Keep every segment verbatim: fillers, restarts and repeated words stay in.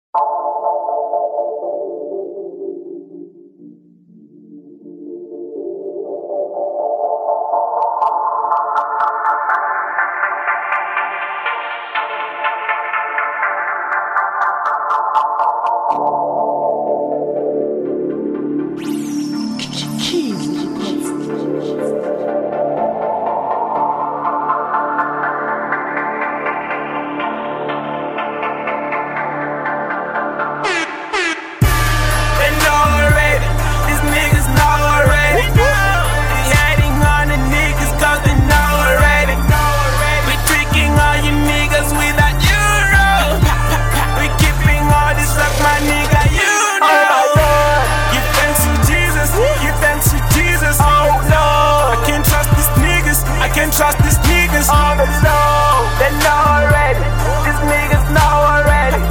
Trust these niggas on the low. They know already. These niggas know already.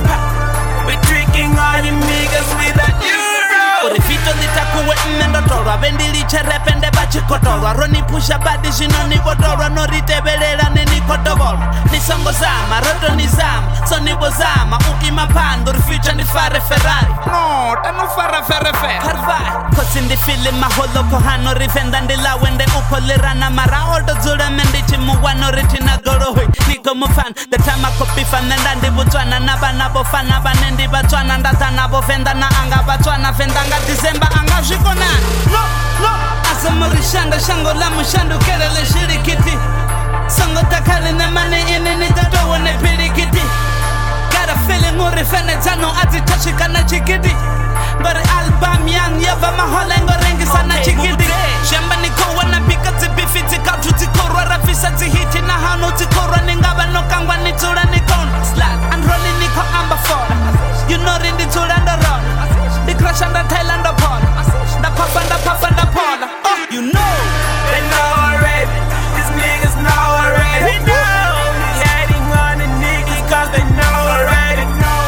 We tricking all you niggas with a euro. Urifito litakuwe mmendo torwa Bendiliche repende bachikotorwa Roni pusha badi zino nibodorwa Noritebelela nenikotoborwa Nisongo zama, roto nizama So nibozama, uima pando Urifito nifare Ferrari No, tano fara fere fere Harvai, kosi ndifili maholo kohano Rifenda ndila wende ukolirana Mara ordo zure mendichi muwano Ritina gorohui, niko mufan The time I copy fan Nenda ndibutwana Naba nabo fan Naba nendi batwana Ndata nabo fenda na anga batwana Fenda nga December anga shikona No, no Asa marishanda shango la mushandu Kerele shirikiti Songo takali na mane ini nitado wane pirikiti Got a feeling uri fene tano Ati tashika na chikiti Ngori album yang Yava mahole ngorengi sana chikiti Shamba niko wana pika tibifiti Kautu tikorwa rafisa tihiti Na hano tikorwa ningaba no kangwa nitura nikon Slide and rolling niko amba fora You know rindi tura ndo roll The crash and the tail and the pole The pop and the pop and the pole Oh, you know They know already. These niggas know already. They know. We hating on the niggas cause they know already.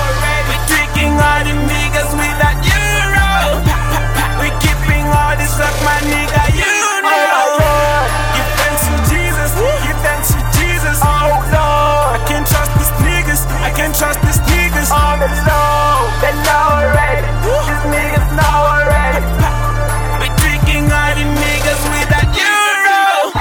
We tricking all the niggas with that euro. We keeping all this like my nigga, you know. Give thanks to Jesus. Give thanks to Jesus. Oh Lord. I can't trust these niggas. I can't trust these niggas. On the low. They know already. These niggas know already. We tricking all the niggas with that euro.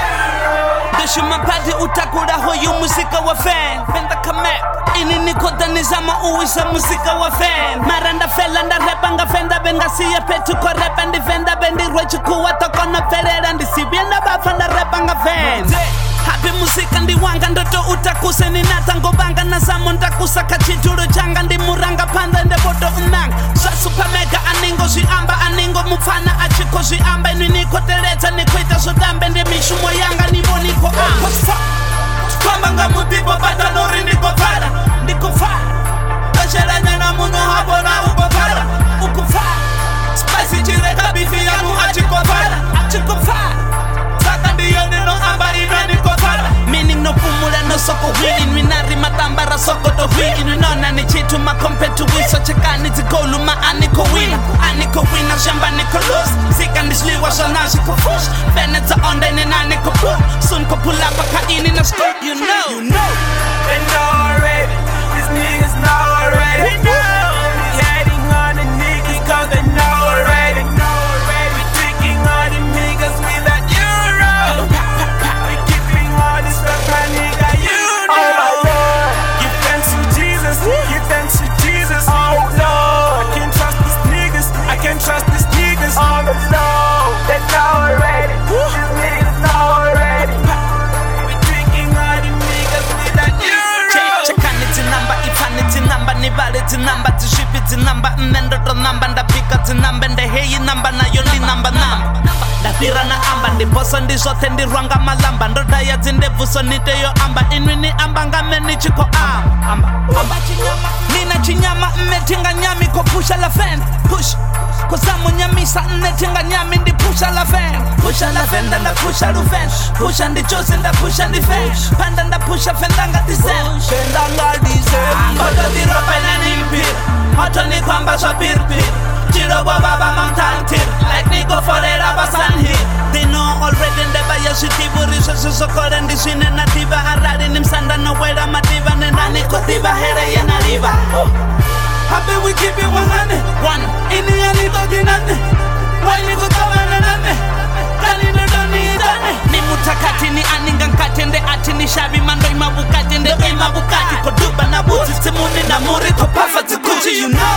Deshuma pati utakura hoyu musika wa fan Fenda kamek Ini nikota nizama uwisa musika wa fan Maranda fela nda repa nga fenda benga siya petu ko repa ndi fenda bendi roichu kuwa toko na ferera ndi sibienda bafa nda repa nga fan Happy musika ndi wanga ndoto utakuse ni natango banga na samo ndakusa kachituru changa ndi muranga panda nde bodo unanga Sa super mega aningo ziamba aningo mufana achiko ziamba Inu nikoteleta nikuita sodambe ndi mishumo yanga nibo niko amba Kwamba nga mutipo bata nori niko fara Niko fara Kashera nyana munu habo na uko fara Uko fara Spicy chireka bifi yanu achiko fara Achiko fara Saka ndiyo nino amba ina niko fara Meaning no pumula no soko win Minari matambara soko to win Nona ni chitu ma compare to win So chekani zikolu ma aniko win Aniko win na shamba niko lose Sika ndishliwa so na shiko fush Veneta onde ni na niko pull Soon ko pull up a kaini na school You know, you know They know already. These niggas know already. They know. We hating on the niggas cause they know already. We tricking all the niggas with that euro. We keeping all this stuff, my nigga, you know. Give thanks to Jesus. Give thanks to Jesus. Oh Lord. I can't trust these niggas. I can't trust these niggas. On the low. They know already. These niggas know already. We tricking all the niggas with that euro. Chekani tinamba, ifani tinamba, nibali tinamba, tishipi tinamba, mmendo to namba, ndapika tinamba, ndeheyi namba, na yoli namba namba. Ndapira na amba, ndiposo ndizote ndirwanga malamba, ndodaya zindevu so niteyo amba, inwi ni amba ngame ni chiko amba. Amba, amba chinyama, nina chinyama, mmetinga nyami ko pusha la fan, push. Kosamu nyamisa mmetinga nyami ndi pusha la fan. Pusha la fenda nda pusha rufen, pusha ndi chose nda pusha ndi fan. Panda nda pusha fenda nga disen, fenda nga disen. Koto di rope na nimpir, hoto ni kwamba so pirpir. Chiro kwa baba mantantir, like niko forera basan hit. They know already ndeba ya shitibu riso susokore ndishine na diva harari nimsanda no wera madiva nenda niko diva here ya na riva. happy we keep it one hundred. One, ini yani toki nane. Why go kabana nane? Kali no doni dane. Ni mutakati ni aninga nkati nde ati ni shabi mando imabukati nde imabukati. Koduba na buti timuni na muri kopafa tikuchi you know.